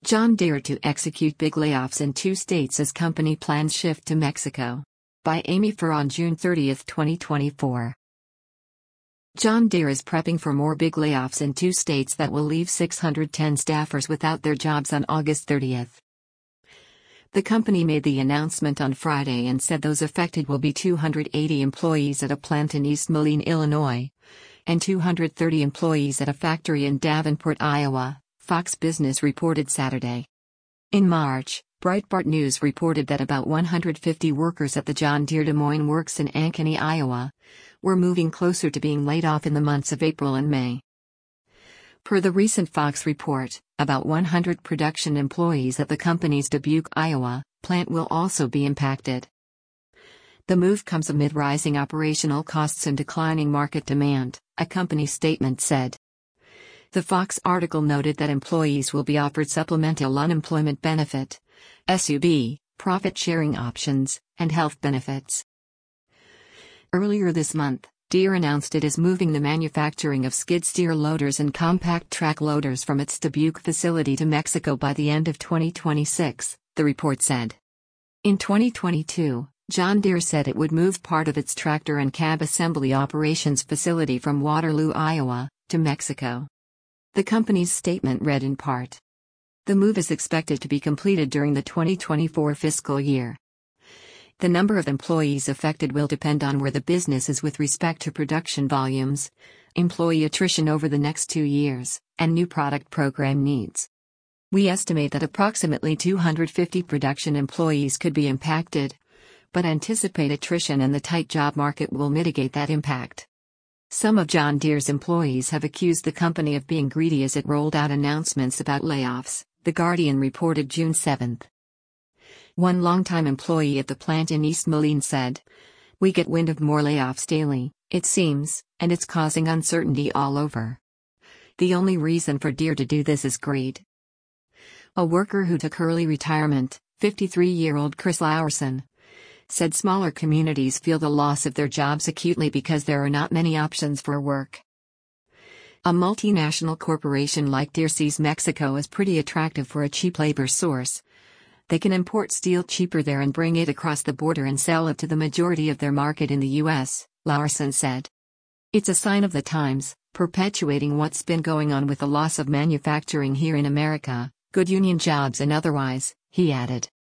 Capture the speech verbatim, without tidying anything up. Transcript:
John Deere to execute big layoffs in two states as company plans shift to Mexico. By Amy Furr on June thirtieth, twenty twenty-four. John Deere is prepping for more big layoffs in two states that will leave six hundred ten staffers without their jobs on August thirtieth. The company made the announcement on Friday and said those affected will be two hundred eighty employees at a plant in East Moline, Illinois, and two hundred thirty employees at a factory in Davenport, Iowa, Fox Business reported Saturday. In March, Breitbart News reported that about one hundred fifty workers at the John Deere Des Moines Works in Ankeny, Iowa, were moving closer to being laid off in the months of April and May. Per the recent Fox report, about one hundred production employees at the company's Dubuque, Iowa, plant will also be impacted. The move comes amid rising operational costs and declining market demand, a company statement said. The Fox article noted that employees will be offered supplemental unemployment benefit, S U B, profit-sharing options, and health benefits. Earlier this month, Deere announced it is moving the manufacturing of skid steer loaders and compact track loaders from its Dubuque facility to Mexico by the end of twenty twenty-six, the report said. In twenty twenty-two, John Deere said it would move part of its tractor and cab assembly operations facility from Waterloo, Iowa, to Mexico. The company's statement read in part. The move is expected to be completed during the twenty twenty-four fiscal year. The number of employees affected will depend on where the business is with respect to production volumes, employee attrition over the next two years, and new product program needs. We estimate that approximately two hundred fifty production employees could be impacted, but anticipate attrition and the tight job market will mitigate that impact. Some of John Deere's employees have accused the company of being greedy as it rolled out announcements about layoffs, The Guardian reported June seventh. One longtime employee at the plant in East Moline said, "We get wind of more layoffs daily, it seems, and it's causing uncertainty all over. The only reason for Deere to do this is greed." A worker who took early retirement, fifty-three-year-old Chris Laursen, said smaller communities feel the loss of their jobs acutely because there are not many options for work. A multinational corporation like Deere sees Mexico as pretty attractive for a cheap labor source. They can import steel cheaper there and bring it across the border and sell it to the majority of their market in the U S, Laursen said. It's a sign of the times, perpetuating what's been going on with the loss of manufacturing here in America, good union jobs and otherwise, he added.